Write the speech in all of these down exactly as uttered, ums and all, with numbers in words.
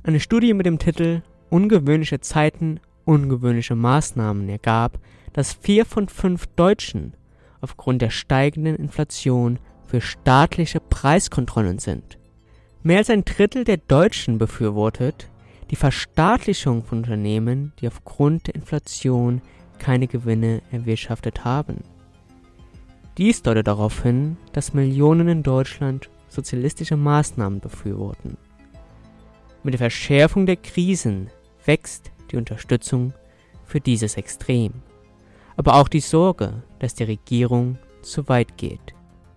Eine Studie mit dem Titel »Ungewöhnliche Zeiten, ungewöhnliche Maßnahmen« ergab, dass vier von fünf Deutschen aufgrund der steigenden Inflation für staatliche Preiskontrollen sind. Mehr als ein Drittel der Deutschen befürwortet die Verstaatlichung von Unternehmen, die aufgrund der Inflation keine Gewinne erwirtschaftet haben. Dies deutet darauf hin, dass Millionen in Deutschland sozialistische Maßnahmen befürworten. Mit der Verschärfung der Krisen wächst die Unterstützung für dieses Extrem, aber auch die Sorge, dass die Regierung zu weit geht.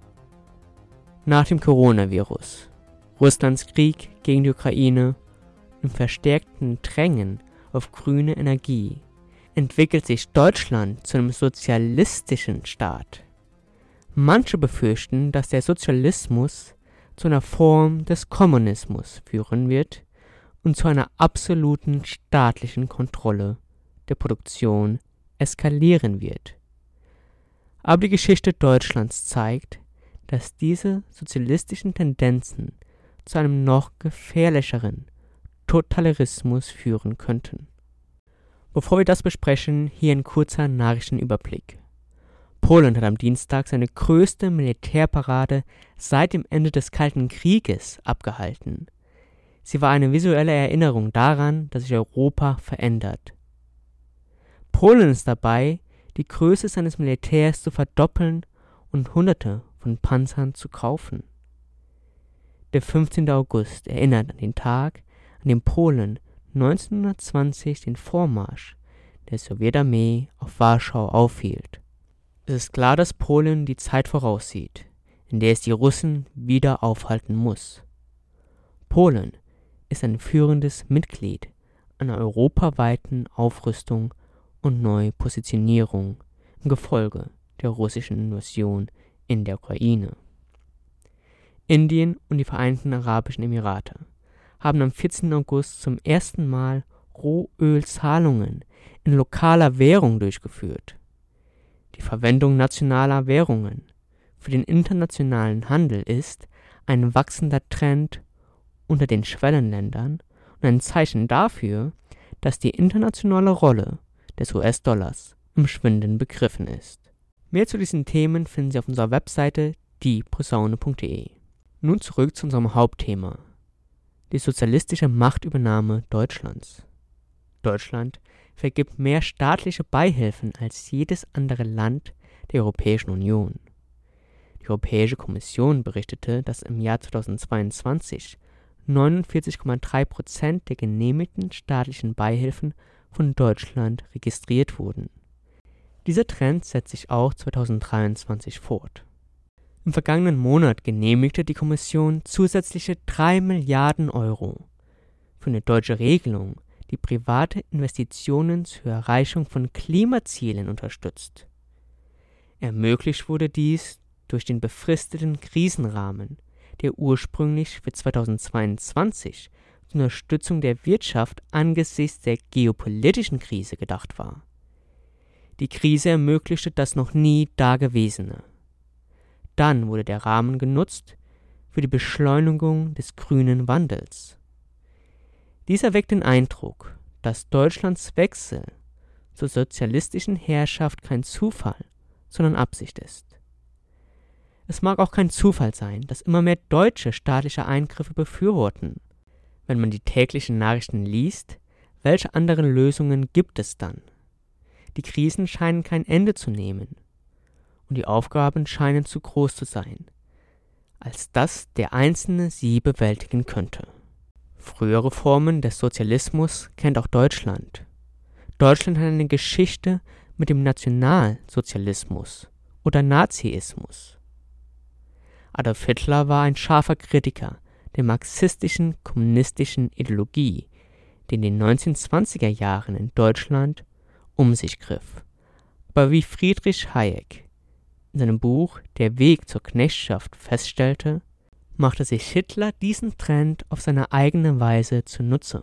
Nach dem Coronavirus, Russlands Krieg gegen die Ukraine und dem verstärkten Drängen auf grüne Energie entwickelt sich Deutschland zu einem sozialistischen Staat. Manche befürchten, dass der Sozialismus zu einer Form des Kommunismus führen wird und zu einer absoluten staatlichen Kontrolle der Produktion eskalieren wird. Aber die Geschichte Deutschlands zeigt, dass diese sozialistischen Tendenzen zu einem noch gefährlicheren Totalitarismus führen könnten. Bevor wir das besprechen, hier ein kurzer Nachrichtenüberblick. Polen hat am Dienstag seine größte Militärparade seit dem Ende des Kalten Krieges abgehalten. Sie war eine visuelle Erinnerung daran, dass sich Europa verändert. Polen ist dabei, die Größe seines Militärs zu verdoppeln und Hunderte von Panzern zu kaufen. Der fünfzehnte August erinnert an den Tag, an dem Polen neunzehnhundertzwanzig den Vormarsch der Sowjetarmee auf Warschau aufhielt. Es ist klar, dass Polen die Zeit voraussieht, in der es die Russen wieder aufhalten muss. Polen ist ein führendes Mitglied einer europaweiten Aufrüstung und Neupositionierung im Gefolge der russischen Invasion in der Ukraine. Indien und die Vereinigten Arabischen Emirate haben am vierzehnten August zum ersten Mal Rohölzahlungen in lokaler Währung durchgeführt. Die Verwendung nationaler Währungen für den internationalen Handel ist ein wachsender Trend unter den Schwellenländern und ein Zeichen dafür, dass die internationale Rolle des U S-Dollars im Schwinden begriffen ist. Mehr zu diesen Themen finden Sie auf unserer Webseite die posaune punkt de. Nun zurück zu unserem Hauptthema: die sozialistische Machtübernahme Deutschlands. Deutschland vergibt mehr staatliche Beihilfen als jedes andere Land der Europäischen Union. Die Europäische Kommission berichtete, dass im Jahr zweitausendzweiundzwanzig neunundvierzig Komma drei Prozent der genehmigten staatlichen Beihilfen von Deutschland registriert wurden. Dieser Trend setzt sich auch zweitausenddreiundzwanzig fort. Im vergangenen Monat genehmigte die Kommission zusätzliche drei Milliarden Euro für eine deutsche Regelung, die private Investitionen zur Erreichung von Klimazielen unterstützt. Ermöglicht wurde dies durch den befristeten Krisenrahmen, der ursprünglich für zweitausendzweiundzwanzig zur Unterstützung der Wirtschaft angesichts der geopolitischen Krise gedacht war. Die Krise ermöglichte das noch nie Dagewesene. Dann wurde der Rahmen genutzt für die Beschleunigung des grünen Wandels. Dies erweckt den Eindruck, dass Deutschlands Wechsel zur sozialistischen Herrschaft kein Zufall, sondern Absicht ist. Es mag auch kein Zufall sein, dass immer mehr Deutsche staatliche Eingriffe befürworten. Wenn man die täglichen Nachrichten liest, welche anderen Lösungen gibt es dann? Die Krisen scheinen kein Ende zu nehmen und die Aufgaben scheinen zu groß zu sein, als dass der Einzelne sie bewältigen könnte. Frühere Formen des Sozialismus kennt auch Deutschland. Deutschland hat eine Geschichte mit dem Nationalsozialismus oder Naziismus. Adolf Hitler war ein scharfer Kritiker der marxistischen kommunistischen Ideologie, die in den neunzehnhundertzwanziger Jahren in Deutschland um sich griff. Aber wie Friedrich Hayek in seinem Buch Der Weg zur Knechtschaft feststellte, machte sich Hitler diesen Trend auf seine eigene Weise zunutze.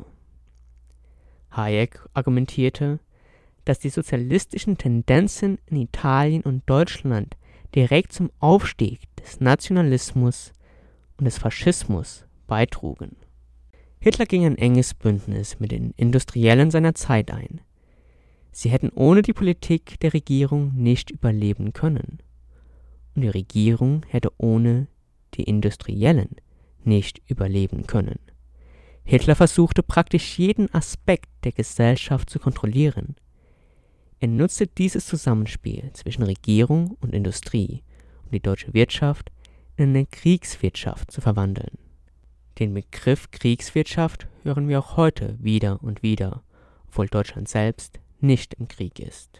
Hayek argumentierte, dass die sozialistischen Tendenzen in Italien und Deutschland direkt zum Aufstieg des Nationalismus und des Faschismus beitrugen. Hitler ging ein enges Bündnis mit den Industriellen seiner Zeit ein. Sie hätten ohne die Politik der Regierung nicht überleben können. Und die Regierung hätte ohne die Industriellen nicht überleben können. Hitler versuchte praktisch jeden Aspekt der Gesellschaft zu kontrollieren. Er nutzte dieses Zusammenspiel zwischen Regierung und Industrie, um die deutsche Wirtschaft in eine Kriegswirtschaft zu verwandeln. Den Begriff Kriegswirtschaft hören wir auch heute wieder und wieder, obwohl Deutschland selbst nicht im Krieg ist.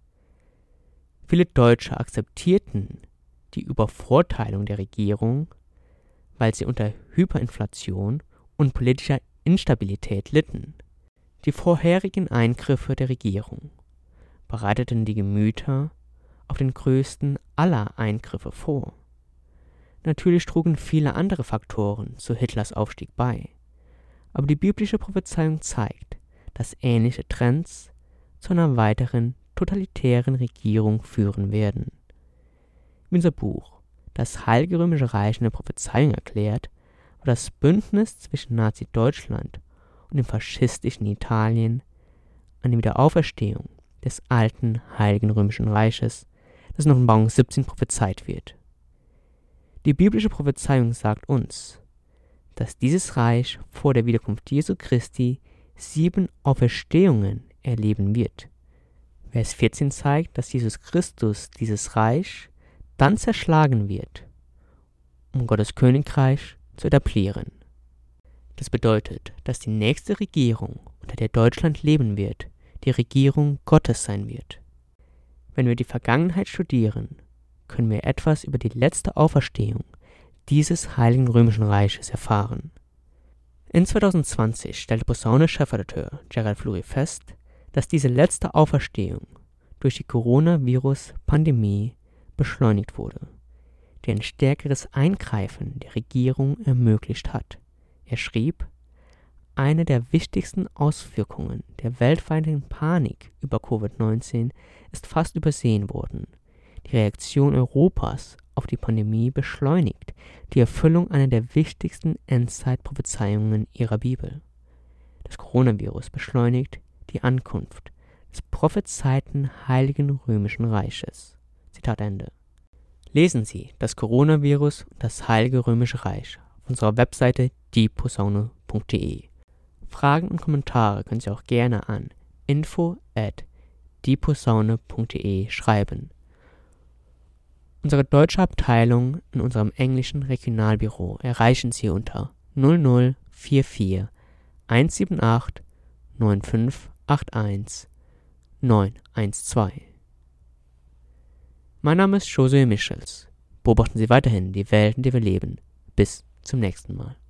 Viele Deutsche akzeptierten die Übervorteilung der Regierung, weil sie unter Hyperinflation und politischer Instabilität litten. Die vorherigen Eingriffe der Regierung bereiteten die Gemüter auf den größten aller Eingriffe vor. Natürlich trugen viele andere Faktoren zu Hitlers Aufstieg bei, aber die biblische Prophezeiung zeigt, dass ähnliche Trends zu einer weiteren totalitären Regierung führen werden. Wie unser Buch Das Heilige Römische Reich in der Prophezeiung erklärt, war das Bündnis zwischen Nazi-Deutschland und dem faschistischen Italien an die Wiederauferstehung des alten Heiligen Römischen Reiches, das in Offenbarung siebzehn prophezeit wird. Die biblische Prophezeiung sagt uns, dass dieses Reich vor der Wiederkunft Jesu Christi sieben Auferstehungen erleben wird. Vers vierzehn zeigt, dass Jesus Christus dieses Reich dann zerschlagen wird, um Gottes Königreich zu etablieren. Das bedeutet, dass die nächste Regierung, unter der Deutschland leben wird, die Regierung Gottes sein wird. Wenn wir die Vergangenheit studieren, können wir etwas über die letzte Auferstehung dieses Heiligen Römischen Reiches erfahren. In zwanzig zwanzig stellte Posaune-Chefredakteur Gerald Fluri fest, dass diese letzte Auferstehung durch die Coronavirus-Pandemie beschleunigt wurde, die ein stärkeres Eingreifen der Regierung ermöglicht hat. Er schrieb, eine der wichtigsten Auswirkungen der weltweiten Panik über Covid neunzehn ist fast übersehen worden. Die Reaktion Europas auf die Pandemie beschleunigt die Erfüllung einer der wichtigsten Endzeitprophezeiungen ihrer Bibel. Das Coronavirus beschleunigt die Ankunft des prophezeiten Heiligen Römischen Reiches. Zitat Ende. Lesen Sie das Coronavirus und das Heilige Römische Reich auf unserer Webseite die posaune punkt de. Fragen und Kommentare können Sie auch gerne an info at die posaune punkt de schreiben. Unsere deutsche Abteilung in unserem englischen Regionalbüro erreichen Sie unter null null vier vier eins sieben acht neun fünf acht eins neun eins zwei. Mein Name ist Josue Michels. Beobachten Sie weiterhin die Welt, in der wir leben. Bis zum nächsten Mal.